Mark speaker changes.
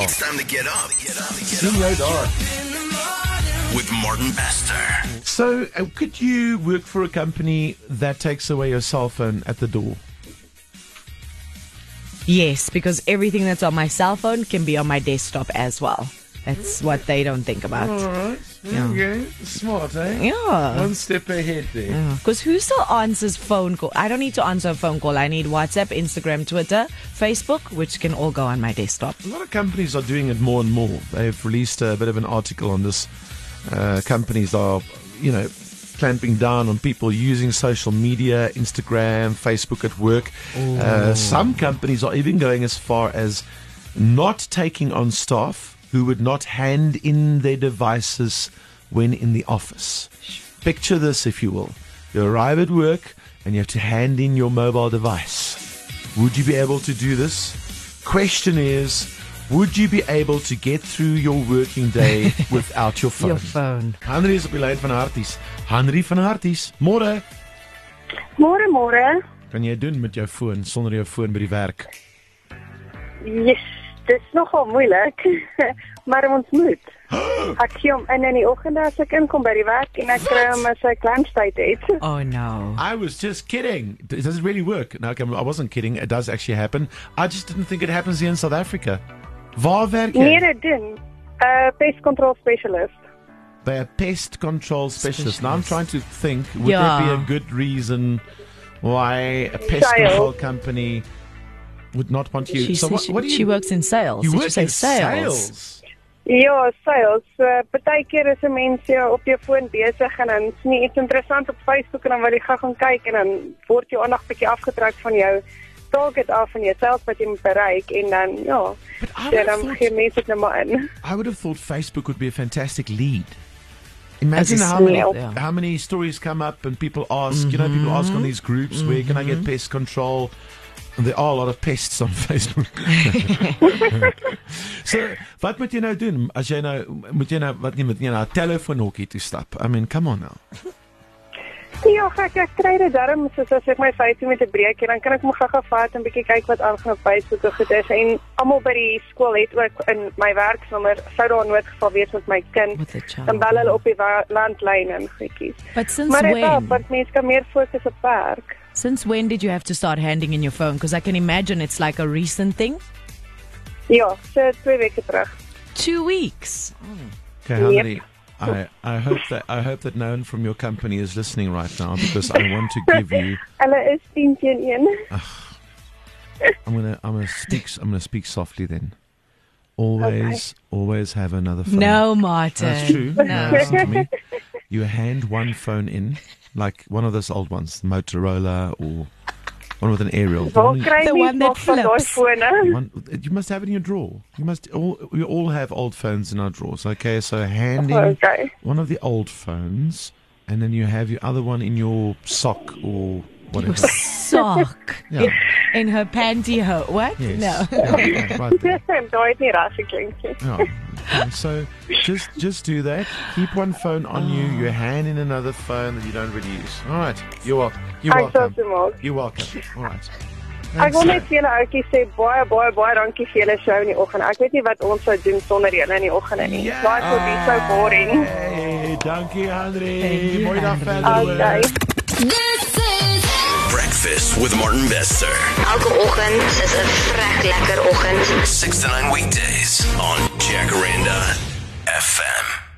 Speaker 1: It's time to get up.
Speaker 2: Sien jou daar.
Speaker 1: With Martin Bester.
Speaker 2: So, could you work for a company that takes away your cell phone at the door?
Speaker 3: Yes, because everything that's on my cell phone can be on my desktop as well. That's what they don't think about.
Speaker 2: All right.
Speaker 3: Yeah.
Speaker 2: Okay. Smart, eh?
Speaker 3: Yeah.
Speaker 2: One step ahead there.
Speaker 3: Because who still answers phone call? I don't need to answer a phone call. I need WhatsApp, Instagram, Twitter, Facebook, which can all go on my desktop.
Speaker 2: A lot of companies are doing it more and more. They've released a bit of an article on this. Companies are, clamping down on people using social media, Instagram, Facebook at work. Some companies are even going as far as not taking on staff who would not hand in their devices when in the office. Picture this, if you will. You arrive at work and you have to hand in your mobile device. Would you be able to do this? Question is, would you be able to get through your working day without your phone?
Speaker 3: Your phone.
Speaker 2: Henry is op die lyn van Harties. Henry van Harties, môre.
Speaker 4: Môre.
Speaker 2: Kan jy doen met jou foon sonder jou foon by die werk?
Speaker 4: Yes, dit is nogal moeilik, maar ons moet. Ek gee hom in die oggend as ek inkom by die werk en ek kry hom as ek lunchtyd het.
Speaker 3: Oh no.
Speaker 2: I was just kidding. Does it really work? No, okay, I wasn't kidding. It does actually happen. I just didn't think it happens here in South Africa. Waar werk jy?
Speaker 4: Nee, dit doen. Pest control specialist.
Speaker 2: They are pest control specialists. Now I'm trying to think, would
Speaker 3: Yeah.
Speaker 2: there be a good reason why a pest
Speaker 4: Sales.
Speaker 2: control company would not want you?
Speaker 3: She
Speaker 2: So
Speaker 3: says
Speaker 2: what do you...
Speaker 3: she works in sales.
Speaker 2: You
Speaker 3: Did
Speaker 2: work
Speaker 3: you say
Speaker 2: in sales?
Speaker 4: Ja, sales. Partykeer is 'n mens op jou foon besig en dan is nie iets interessant op Facebook en dan wil jy gaan kyk en dan word jou aandag bietjie afgetrek van jou target af en jou sales wat jy moet bereik en dan
Speaker 2: But I would have
Speaker 4: dan
Speaker 2: thought-
Speaker 4: gee mense dit nou maar in.
Speaker 2: I would have thought Facebook would be a fantastic lead. Imagine
Speaker 3: As a
Speaker 4: snail.
Speaker 2: how many stories come up and people ask, people ask on these groups, where can I get pest control? And there are a lot of pests on Facebook. So, wat moet jy nou doen? As jy nou, moet jy na 'n telefoonhokkie toe stap? I mean, come on now.
Speaker 4: Ja, ek kry dit darm soos as ek my 15 minute breek en dan kan ek my gou vat en bietjie kyk wat aangaan op Facebook of goed is en almal by die skool het ook in my werksnommer sou daar 'n noodgeval wees met my kind.
Speaker 3: With a child.
Speaker 4: Dan bel hulle op die landlyn en goedjies.
Speaker 3: But since
Speaker 4: Maar dit
Speaker 3: when?
Speaker 4: help, want mense kan meer fokus op werk.
Speaker 3: Since when did you have to start handing in your phone? Because I can imagine it's like a recent thing.
Speaker 4: Ja, so 2 weke terug.
Speaker 3: 2 weeks.
Speaker 2: Okay, Henry, I hope that no one from your company is listening right now because I want to give you.
Speaker 4: Hulle is 10 teen 1.
Speaker 2: I'm gonna speak softly then. Always have another phone.
Speaker 3: No, Martin.
Speaker 2: That's true.
Speaker 3: No.
Speaker 2: Now listen to me. You hand one phone in, like one of those old ones, Motorola or one with an aerial. The
Speaker 4: Waar
Speaker 2: one
Speaker 4: kry
Speaker 3: The
Speaker 4: mense
Speaker 3: one that
Speaker 4: nog van daai
Speaker 3: flips.
Speaker 4: fone?
Speaker 2: you must have it in your drawer. We all have old phones in our drawers. Okay, so hand in
Speaker 4: Okay.
Speaker 2: one of the old phones, and then you have your other one in your sock or whatever.
Speaker 3: Your sock.
Speaker 2: Yeah.
Speaker 3: In her pantyhose. What?
Speaker 2: Yes.
Speaker 3: No.
Speaker 2: Yeah, right there.
Speaker 4: Daai het nie reg geklink nie.
Speaker 2: Yeah. Okay, so just do that. Keep one phone on you. You hand in another phone that you don't really use. All right. You're
Speaker 4: Ek sal
Speaker 2: welcome.
Speaker 4: se maak.
Speaker 2: You're welcome. All right.
Speaker 4: Ek wil net vir julle ouetjies sê baie dankie vir julle show in die oggend. Ek weet nie wat ons sou doen sonder julle in die oggende nie.
Speaker 2: Ja.
Speaker 4: Daai sou be so boring.
Speaker 2: Hey, dankie Henry.
Speaker 3: Thank you,
Speaker 2: Mooi dag
Speaker 3: Henry.
Speaker 2: verder. hoor.
Speaker 4: Okay.
Speaker 5: This is
Speaker 1: Breakfast with Martin Bester.
Speaker 5: elke oggend is 'n vrek lekker oggend.
Speaker 1: 6 to 9 weekdays on Jacaranda FM.